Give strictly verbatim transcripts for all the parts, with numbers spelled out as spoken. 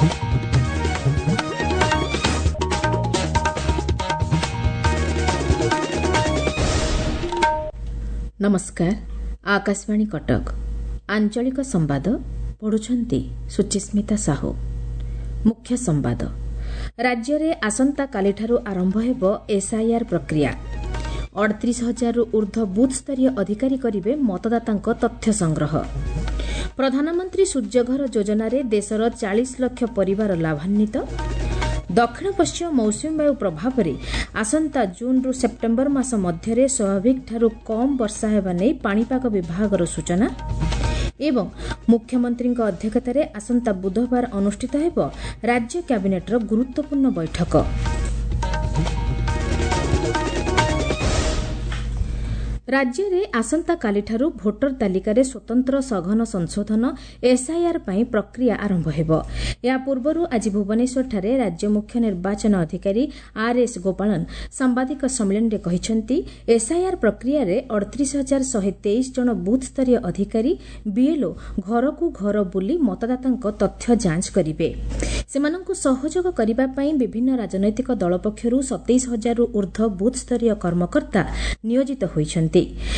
नमस्कार। आकाशवाणी कटक आंचलिक संवाद पढ़ुछंती सुचिस्मिता साहू। मुख्य संवाद। राज्य रे आसंता कालीठारू आरंभ हेबो एसआईआर प्रक्रिया। अड़तीस हजार ऊर्ध्व बूथ स्तरीय अधिकारी करिवे मतदातांक तथ्य संग्रह। प्रधानमंत्री सूर्यघर योजना रे देशर चालीस लाख परिवार लाभान्वित। दक्षिण पश्चिम मौसुमी वायु प्रभाव में आसंता जून रु सेप्टेम्बर मास मध्य स्वाभाविक ठारू कम वर्षा हेबा नै पाणीपाग विभागर सूचना। एवं मुख्यमंत्री अध्यक्षतार आसंता बुधवार अनुष्ठित हेबो राज्य कैबिनेटर गुरुत्वपूर्ण बैठक। राज्य में आसंता कालीठारू भोटर तालिकार स्वतंत्र सघन संशोधन एसआईआर पई प्रक्रिया आरंभ हेबो। या पूर्वरु आज भुवनेश्वर ठारे राज्य मुख्य निर्वाचन अधिकारी आर एस गोपालन सांबादिक सम्मेलन रे कहिसेंती एसआईआर प्रक्रिया रे अड़तीस हजार शहे तेईस जन बूथ स्तरीय अधिकारी बीएलओ घर को घर बुली मतदातांक तथ्य जांच करिवे। सेमानंकु सहयोग करिबा पई विभिन्न राजनैतिक दल पक्षरु सत्ताईस हजार ऊर्ध्व बूथ स्तरीय कर्मकर्ता नियोजित होइछन्ति।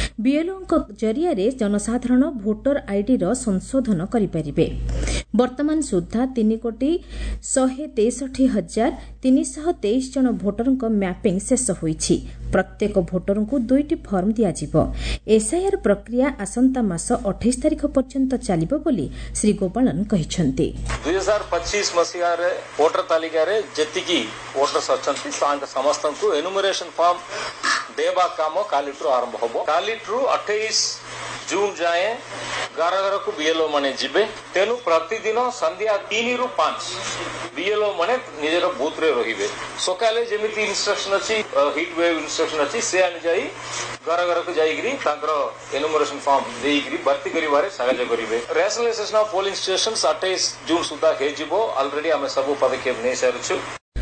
बीएलओ जरिया जनसाधारण भोटर आईडी रो संशोधन करिपारिबे। वर्तमान सुधा तीन कोटी शहे तेसठी हजार तीन सौ तेईस जन भोटरंक मैपिंग शेष होईछि। प्रत्येक भोटर को दुईटी फर्म दियाजिबो। एसआईआर प्रक्रिया आसंता मास अट्ठाईस तारिख पर्यंत चलिबो बोली श्री गोपालन कहिसंती। दो हज़ार पच्चीस मसिया रे वोटर तालिका रे जतिकी वोटर्स अछंती समस्त को एनुमरेशन फॉर्म देवा काम कालीट्रु आरंभ होबो। कालीट्रु अट्ठाईस जून जाए घर घर को बीएलओ माने जिबे। तेनु प्रतिदिन संध्या तीन रु पांच बीएलओ माने निजर बूथ रे रहिबे। सकाले जेमिति इंस्ट्रक्शन अछि हीट वेव इंस्ट्रक्शन अछि से आनि जाई घर घर को जाईगिरी तांकर एनुमरेशन फॉर्म देईगिरी भर्ती करिवारे सहायता करिवे। रैशनलाइजेशन ऑफ पोलिंग स्टेशंस अट्ठाईस जून सुधा हे जिवो। ऑलरेडी हमें सब पदक्षेप नै सारछु।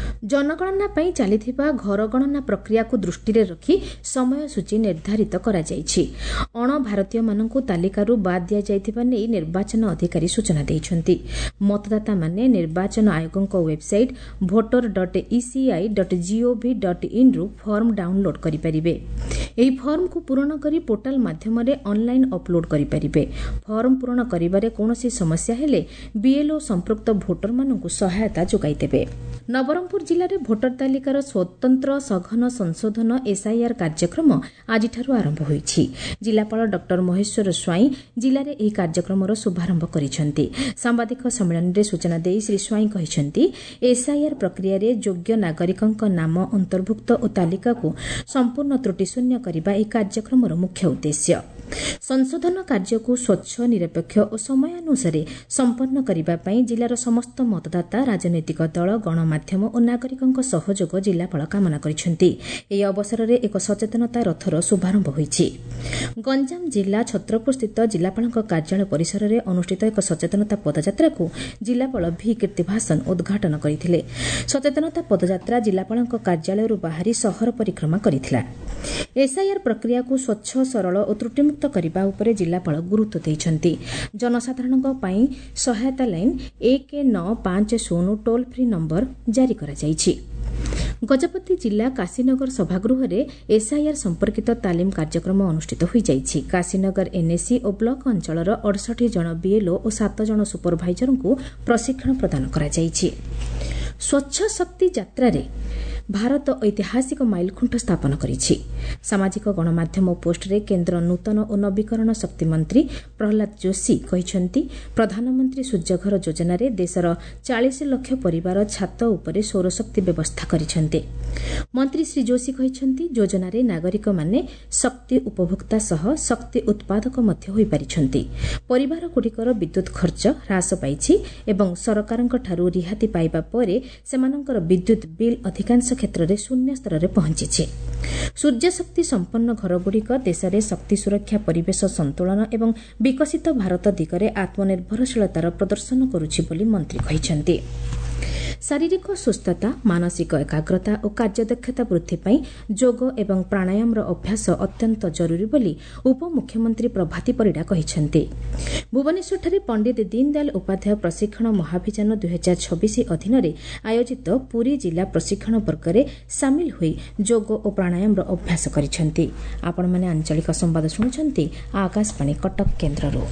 जनगणना पई चलिथिबा घर गणना प्रक्रिया को दृष्टि रे रखी समय सूची निर्धारित करा जायछि। अण भारतीय मानकु तालिकारु बाद दिया जायथिबा नै निर्वाचन अधिकारी सूचना दैछन्ति। मतदाता माने निर्वाचन आयोगक website voter dot e c i dot gov dot in रु फॉर्म डाउनलोड करि परिबे। एही फॉर्म को पूर्ण करी पोर्टल माध्यम रे ऑनलाइन अपलोड करि परिबे। फॉर्म पूर्ण करिबारे कोनोसी समस्या हेले बीएलओ संपृक्त भोटर मानकु सहायता जोगाई देबे। नवरंगपुर जिले में भोटर तालिकार स्वतंत्र सघन संशोधन एसआईआर कार्यक्रम आज आरंभ होईछि। जिलापाल डॉक्टर महेश्वर स्वाई जिले में यह कार्यक्रम शुभारंभ करिसेंति। सांबादिक सम्मेलन में सूचना दे श्री स्वाई कहिसेंति एसआईआर प्रक्रिया रे योग्य नागरिकंक नाम अंतर्भुक्त और तालिका को संपूर्ण त्रुटिशून्य करबा यह कार्यक्रम मुख्य उद्देश्य। संशोधन कार्य को स्वच्छ निरपेक्ष और समयानुसारे संपन्न करिबा पई जिलार समस्त मतदाता राजनैतिक दल गणमाध्यम और नागरिकंक सहयोग जिलापाल कामना करिसेंति। एही अवसर में एक सचेतनता रथर शुभारंभ होईछि। गंजाम जिला छत्रपुर स्थित जिलापालक कार्यालय परिसर में अनुष्ठित एक सचेतनता पदयात्रा को जिलापाल भी कीर्तिभाषण उद्घाटन करथिले। सचेतनता पदयात्रा जिलापालक कार्यालय बाहरी सहर परिक्रमा करिथिला। एसआईआर प्रक्रिया को स्वच्छ सरल और त्रुटिमुक्त करने उपरे जिलापाल गुरुत्व देइछन्ति। जनसाधारणक पई सहायता लाइन एक नौ पांच शून्य टोल फ्री नंबर जारी करा जाइछि। गजपति जिला काशीनगर सभागृह में एसआईआर संपर्कित तालीम कार्यक्रम अनुष्ठित हो जाइछि। काशीनगर एनएसी और ब्लॉक अंचल अड़सठ जन बीएलओ और सात जन सुपरभाइजर को प्रशिक्षण प्रदान करा जाइछि। स्वच्छ शक्ति यात्रा रे भारत ऐतिहासिक माइलखुंट स्थापन करिछि। सामाजिक गणमाध्यम पोस्ट रे केन्द्र नूतन और नवीकरण शक्ति मंत्री प्रहलाद जोशी कहिसेंति प्रधानमंत्री सूर्यघर योजना रे देशर चालीस लाख परिवार छात उपरे सौरशक्ति व्यवस्था करिसेंति। मंत्री श्री जोशी कहिसेंति योजना रे नागरिक माने शक्ति उपभोक्ता सह शक्ति उत्पादक मध्य होई परिछन्ति। परिवार गुड़िकर विद्युत खर्च ह्रास पाइछि एवं सरकारक ठारू रिहाती पाइबा परे सेमानकर विद्युत बिल अधिकांश क्षेत्र में शून्य स्तर में पहुंची। सूर्य शक्ति संपन्न घरगुड़िक देश में शक्ति सुरक्षा परिवेश संतुलन एवं विकसित भारत दिगरे आत्मनिर्भरशीलतार प्रदर्शन करुछि बोली मंत्री कहिसेंति। ଶାରୀରିକ ସୁସ୍ଥତା, ମାନସିକ ଏକାଗ୍ରତା ଓ କାର୍ଯ୍ୟଦକ୍ଷତା ବୃଦ୍ଧି ପାଇଁ ଯୋଗ ଏବଂ ପ୍ରାଣାୟାମର ଅଭ୍ୟାସ ଅତ୍ୟନ୍ତ ଜରୁରୀ ବୋଲି ଉପମୁଖ୍ୟମନ୍ତ୍ରୀ ପ୍ରଭାତୀ ପରିଡ଼ା କହିଛନ୍ତି। ଭୁବନେଶ୍ୱରଠାରେ ପଣ୍ଡିତ ଦୀନଦୟାଲ ଉପାଧ୍ୟାୟ ପ୍ରଶିକ୍ଷଣ ମହାଭିଯାନ ଦୁଇ ହଜାର ଛବିଶ ଅଧୀନରେ ଆୟୋଜିତ ପୁରୀ ଜିଲ୍ଲା ପ୍ରଶିକ୍ଷଣ ବର୍ଗରେ ସାମିଲ ହୋଇ ଯୋଗ ଓ ପ୍ରାଣାୟାମର ଅଭ୍ୟାସ କରିଛନ୍ତି। ଆପଣମାନେ ଆଞ୍ଚଳିକ ସମ୍ବାଦ ଶୁଣୁଛନ୍ତି ଆକାଶବାଣୀ କଟକ କେନ୍ଦ୍ରରୁ।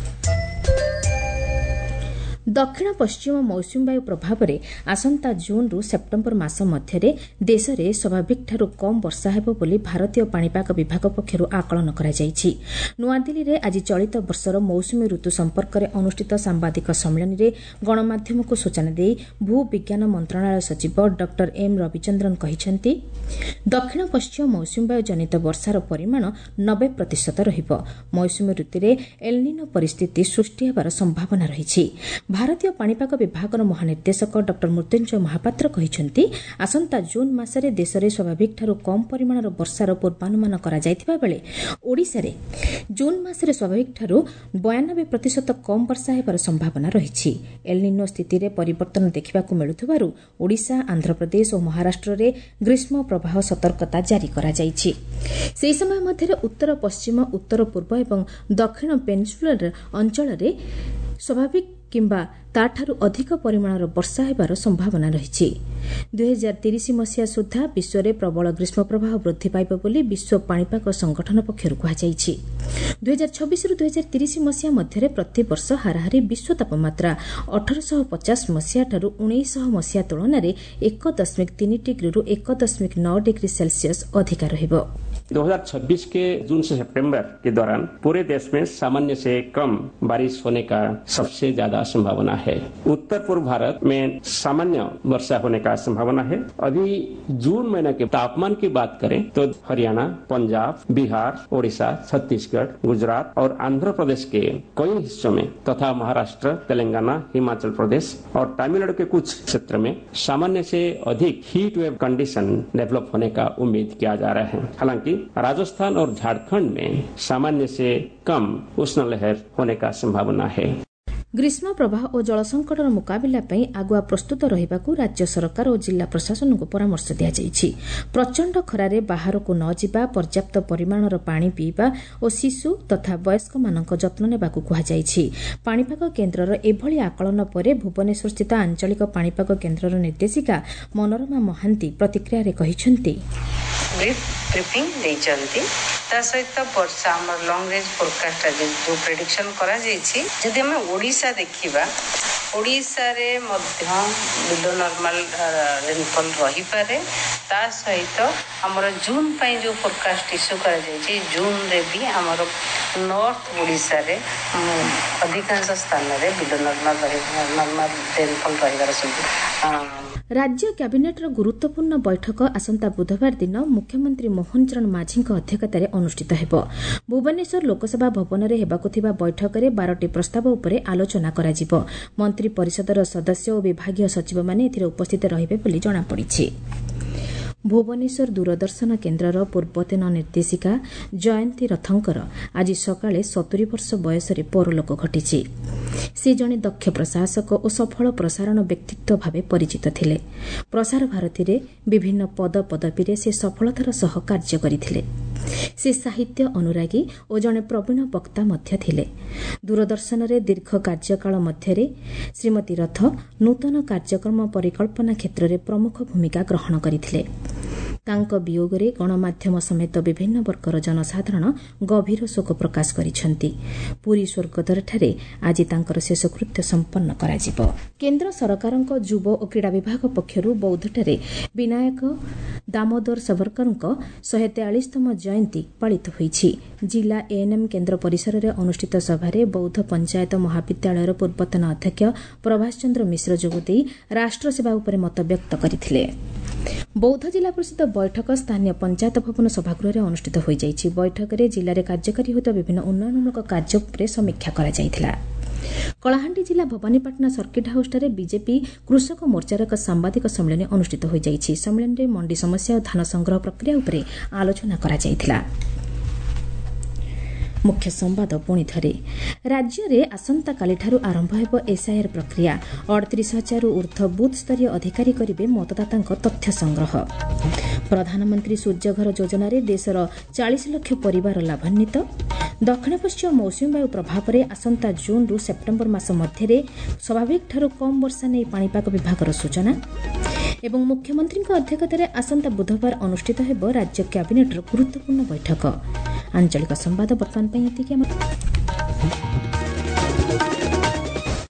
ଦକ୍ଷିଣ ପଶ୍ଚିମ ମୌସୁମୀ ବାୟୁ ପ୍ରଭାବରେ ଆସନ୍ତା ଜୁନ୍ରୁ ସେପ୍ଟେମ୍ବର ମାସ ମଧ୍ୟରେ ଦେଶରେ ସ୍ୱାଭାବିକଠାରୁ କମ୍ ବର୍ଷା ହେବ ବୋଲି ଭାରତୀୟ ପାଣିପାଗ ବିଭାଗ ପକ୍ଷରୁ ଆକଳନ କରାଯାଇଛି। ନୂଆଦିଲ୍ଲୀରେ ଆଜି ଚଳିତ ବର୍ଷର ମୌସୁମୀ ଋତୁ ସମ୍ପର୍କରେ ଅନୁଷ୍ଠିତ ସାମ୍ବାଦିକ ସମ୍ମିଳନୀରେ ଗଣମାଧ୍ୟମକୁ ସୂଚନା ଦେଇ ଭୂ ବିଜ୍ଞାନ ମନ୍ତ୍ରଣାଳୟ ସଚିବ ଡକ୍ଟର ଏମ୍ ରବିଚନ୍ଦ୍ରନ କହିଛନ୍ତି, ଦକ୍ଷିଣ ପଶ୍ଚିମ ମୌସୁମୀ ବାୟୁ ଜନିତ ବର୍ଷାର ପରିମାଣ ନବେ ପ୍ରତିଶତ ରହିବ। ମୌସୁମୀ ଋତୁରେ ଏଲ୍‌ନିନୋ ପରିସ୍ଥିତି ସୃଷ୍ଟି ହେବାର ସମ୍ଭାବନା ରହିଛି। ଭାରତୀୟ ପାଣିପାଗ ବିଭାଗର ମହାନିର୍ଦ୍ଦେଶକ ଡକ୍ଟର ମୃତ୍ୟୁଞ୍ଜୟ ମହାପାତ୍ର କହିଛନ୍ତି, ଆସନ୍ତା ଜୁନ୍ ମାସରେ ଦେଶରେ ସ୍ୱାଭାବିକଠାରୁ କମ୍ ପରିମାଣର ବର୍ଷାର ପୂର୍ବାନୁମାନ କରାଯାଇଥିବା ବେଳେ ଓଡ଼ିଶାରେ ଜୁନ୍ ମାସରେ ସ୍ୱାଭାବିକଠାରୁ ବୟାନବେ ପ୍ରତିଶତ କମ୍ ବର୍ଷା ହେବାର ସମ୍ଭାବନା ରହିଛି। ଏଲ୍‌ନିନୋ ସ୍ଥିତିରେ ପରିବର୍ତ୍ତନ ଦେଖିବାକୁ ମିଳୁଥିବାରୁ ଓଡ଼ିଶା, ଆନ୍ଧ୍ରପ୍ରଦେଶ ଓ ମହାରାଷ୍ଟ୍ରରେ ଗ୍ରୀଷ୍ମ ପ୍ରବାହ ସତର୍କତା ଜାରି କରାଯାଇଛି। ସେହି ସମୟ ମଧ୍ୟରେ ଉତ୍ତର ପଶ୍ଚିମ, ଉତ୍ତର ପୂର୍ବ ଏବଂ ଦକ୍ଷିଣ ପେନିନସୁଲାର ଅଞ୍ଚଳରେ ସ୍ୱାଭାବିକ କିମ୍ବା ତାଠାରୁ ଅଧିକ ପରିମାଣର ବର୍ଷା ହେବାର ସମ୍ଭାବନା ରହିଛି। ଦୁଇ ହଜାର ତିରିଶ ମସିହା ସୁଦ୍ଧା ବିଶ୍ୱରେ ପ୍ରବଳ ଗ୍ରୀଷ୍ମ ପ୍ରବାହ ବୃଦ୍ଧି ପାଇବ ବୋଲି ବିଶ୍ୱ ପାଣିପାଗ ସଂଗଠନ ପକ୍ଷରୁ କୁହାଯାଇଛି। ଦୁଇ ହଜାର ଛବିଶରୁ ଦୁଇ ହଜାର ତିରିଶ ମସିହା ମଧ୍ୟରେ ପ୍ରତିବର୍ଷ ହାରାହାରି ବିଶ୍ୱ ତାପମାତ୍ରା ଅଠରଶହ ପଚାଶ ମସିହାଠାରୁ ଉଣେଇଶହ ମସିହା ତୁଳନାରେ ଏକ ଦଶମିକ ତିନି ଡିଗ୍ରୀରୁ ଏକ ଦଶମିକ ନଅ ଡିଗ୍ରୀ ସେଲ୍ସିୟସ୍ ଅଧିକା ରହିବ। दो हज़ार छब्बीस के जून से सितंबर के दौरान पूरे देश में सामान्य से कम बारिश होने का सबसे ज्यादा संभावना है। उत्तर पूर्व भारत में सामान्य वर्षा होने का संभावना है। अभी जून महीने के तापमान की बात करें तो हरियाणा, पंजाब, बिहार, ओडिशा, छत्तीसगढ़, गुजरात और आंध्र प्रदेश के कई हिस्सों में तथा महाराष्ट्र, तेलंगाना, हिमाचल प्रदेश और तमिलनाडु के कुछ क्षेत्र में सामान्य से अधिक हीट वेव कंडीशन डेवलप होने का उम्मीद किया जा रहा है। हालांकि राजस्थान और झारखंड में सामान्य से कम उष्ण लहर होने का संभावना है। ଗ୍ରୀଷ୍ମ ପ୍ରବାହ ଓ ଜଳ ସଙ୍କଟର ମୁକାବିଲା ପାଇଁ ଆଗୁଆ ପ୍ରସ୍ତୁତ ରହିବାକୁ ରାଜ୍ୟ ସରକାର ଓ ଜିଲ୍ଲା ପ୍ରଶାସନକୁ ପରାମର୍ଶ ଦିଆଯାଇଛି। ପ୍ରଚଣ୍ଡ ଖରାରେ ବାହାରକୁ ନ ଯିବା, ପର୍ଯ୍ୟାପ୍ତ ପରିମାଣର ପାଣି ପିଇବା ଓ ଶିଶୁ ତଥା ବୟସ୍କମାନଙ୍କ ଯତ୍ନ ନେବାକୁ କୁହାଯାଇଛି। ପାଣିପାଗ କେନ୍ଦ୍ରର ଏଭଳି ଆକଳନ ପରେ ଭୁବନେଶ୍ୱରସ୍ଥିତ ଆଞ୍ଚଳିକ ପାଣିପାଗ କେନ୍ଦ୍ରର ନିର୍ଦ୍ଦେଶିକା ମନୋରମା ମହାନ୍ତି ପ୍ରତିକ୍ରିୟାରେ କହିଛନ୍ତି, ବ୍ରିଫିଂ ଦେଇଛନ୍ତି। ତା ସହିତ ବର୍ଷା ଆମର ଲଙ୍ଗ ରେଞ୍ଜ ଫୋରକାଷ୍ଟ ଯେଉଁ ପ୍ରେଡିକ୍ସନ କରାଯାଇଛି, ଯଦି ଆମେ ଓଡ଼ିଶା ଦେଖିବା, ଓଡ଼ିଶାରେ ମଧ୍ୟ ବିଲୋ ନର୍ମାଲ ରେନଫଲ୍ ରହିପାରେ। ତା ସହିତ ଆମର ଜୁନ୍ ପାଇଁ ଯେଉଁ ଫୋରକାଷ୍ଟ ଇସ୍ୟୁ କରାଯାଇଛି, ଜୁନ୍ରେ ବି ଆମର ନର୍ଥ ଓଡ଼ିଶାରେ ଅଧିକାଂଶ ସ୍ଥାନରେ ବିଲୋ ନର୍ମାଲ ନର୍ମାଲ ରେନଫଲ୍ ରହିବାର ସୁବିଧା। ରାଜ୍ୟ କ୍ୟାବିନେଟ୍ର ଗୁରୁତ୍ୱପୂର୍ଣ୍ଣ ବୈଠକ ଆସନ୍ତା ବୁଧବାର ଦିନ ମୁଖ୍ୟମନ୍ତ୍ରୀ ମୋହନ ଚରଣ ମାଝୀଙ୍କ ଅଧ୍ୟକ୍ଷତାରେ ଅନୁଷ୍ଠିତ ହେବ। ଭୁବନେଶ୍ୱର ଲୋକସଭା ଭବନରେ ହେବାକୁ ଥିବା ବୈଠକରେ ବାରଟି ପ୍ରସ୍ତାବ ଉପରେ ଆଲୋଚନା କରାଯିବ। ମନ୍ତ୍ରୀ ପରିଷଦର ସଦସ୍ୟ ଓ ବିଭାଗୀୟ ସଚିବମାନେ ଏଥିରେ ଉପସ୍ଥିତ ରହିବେ ବୋଲି ଜଣାପଡ଼ିଛି। ଭୁବନେଶ୍ୱର ଦୂରଦର୍ଶନ କେନ୍ଦ୍ରର ପୂର୍ବତନ ନିର୍ଦ୍ଦେଶିକା ଜୟନ୍ତୀ ରଥଙ୍କର ଆଜି ସକାଳେ ସତୁରୀ ବର୍ଷ ବୟସରେ ପରଲୋକ ଘଟିଛି। ସେ ଜଣେ ଦକ୍ଷ ପ୍ରଶାସକ ଓ ସଫଳ ପ୍ରସାରଣ ବ୍ୟକ୍ତିତ୍ୱ ଭାବେ ପରିଚିତ ଥିଲେ। ପ୍ରସାର ଭାରତୀରେ ବିଭିନ୍ନ ପଦପଦବୀରେ ସେ ସଫଳତାର ସହ କାର୍ଯ୍ୟ କରିଥିଲେ। ସେ ସାହିତ୍ୟ ଅନୁରାଗୀ ଓ ଜଣେ ପ୍ରବୀଣ ବକ୍ତା ମଧ୍ୟ ଥିଲେ। ଦୂରଦର୍ଶନରେ ଦୀର୍ଘ କାର୍ଯ୍ୟକାଳ ମଧ୍ୟରେ ଶ୍ରୀମତୀ ରଥ ନୂତନ କାର୍ଯ୍ୟକ୍ରମ ପରିକଳ୍ପନା କ୍ଷେତ୍ରରେ ପ୍ରମୁଖ ଭୂମିକା ଗ୍ରହଣ କରିଥିଲେ। ତାଙ୍କ ବିୟୋଗରେ ଗଣମାଧ୍ୟମ ସମେତ ବିଭିନ୍ନ ବର୍ଗର ଜନସାଧାରଣ ଗଭୀର ଶୋକ ପ୍ରକାଶ କରିଛନ୍ତି। ପୁରୀ ସ୍ୱର୍ଗଦ୍ୱାରଠାରେ ଆଜି ତାଙ୍କର ଶେଷକୃତ୍ୟ ସମ୍ପନ୍ନ କରାଯିବ। କେନ୍ଦ୍ର ସରକାରଙ୍କ ଯୁବ ଓ କ୍ରୀଡ଼ା ବିଭାଗ ପକ୍ଷରୁ ବୌଦ୍ଧଠାରେ ବିନାୟକ ଦାମୋଦର ସାବରକରଙ୍କ ଶହେ ତେୟାଳିଶତମ ଜୟନ୍ତୀ ପାଳିତ ହୋଇଛି। ଜିଲ୍ଲା ଏଏନ୍ଏମ୍ କେନ୍ଦ୍ର ପରିସରରେ ଅନୁଷ୍ଠିତ ସଭାରେ ବୌଦ୍ଧ ପଞ୍ଚାୟତ ମହାବିଦ୍ୟାଳୟର ପୂର୍ବତନ ଅଧ୍ୟକ୍ଷ ପ୍ରଭାଷ ଚନ୍ଦ୍ର ମିଶ୍ର ଯୋଗଦେଇ ରାଷ୍ଟ୍ରସେବା ଉପରେ ମତବ୍ୟକ୍ତ କରିଥିଲେ। ବୌଦ୍ଧ ଜିଲ୍ଲା ପରିଷଦ ବୈଠକ ସ୍ଥାନୀୟ ପଞ୍ଚାୟତ ଭବନ ସଭାଗୃହରେ ଅନୁଷ୍ଠିତ ହୋଇଯାଇଛି। ବୈଠକରେ ଜିଲ୍ଲାରେ କାର୍ଯ୍ୟକାରୀ ହେଉଥିବା ବିଭିନ୍ନ ଉନ୍ନୟନମୂଳକ କାର୍ଯ୍ୟ ଉପରେ ସମୀକ୍ଷା କରାଯାଇଥିଲା। କଳାହାଣ୍ଡି ଜିଲ୍ଲା ଭବାନୀପାଟଣା ସର୍କିଟ୍ ହାଉସ୍ଠାରେ ବିଜେପି କୃଷକ ମୋର୍ଚ୍ଚାର ଏକ ସାମ୍ବାଦିକ ସମ୍ମିଳନୀ ଅନୁଷ୍ଠିତ ହୋଇଯାଇଛି। ସମ୍ମିଳନୀରେ ମଣ୍ଡି ସମସ୍ୟା ଓ ଧାନ ସଂଗ୍ରହ ପ୍ରକ୍ରିୟା ଉପରେ ଆଲୋଚନା କରାଯାଇଥିଲା। मुख्य संवाद पुणी थरे राज्य आसंता कालीठारू आरंभ हेब एसआईआर प्रक्रिया अड़तीस हजार ऊर्ध्व बुथ स्तरीय अधिकारी करिवे मतदातांक तथ्य संग्रह प्रधानमंत्री सूर्यघर योजना देशर चालीस लाख परिवार लाभान्वित दक्षिण पश्चिम मौसुमी वायु प्रभाव में आसंता जून रु सेप्टेम्बर मास मध्य स्वाभाविक ठारू कम वर्षा नहीं पाणीपाग विभाग सूचना एवं मुख्यमंत्री अध्यक्षतार आसंता बुधवार अनुष्ठित हेब राज्य कैबिनेटर गुरुत्वपूर्ण बैठक आंचलिक संवाद बर्तमान।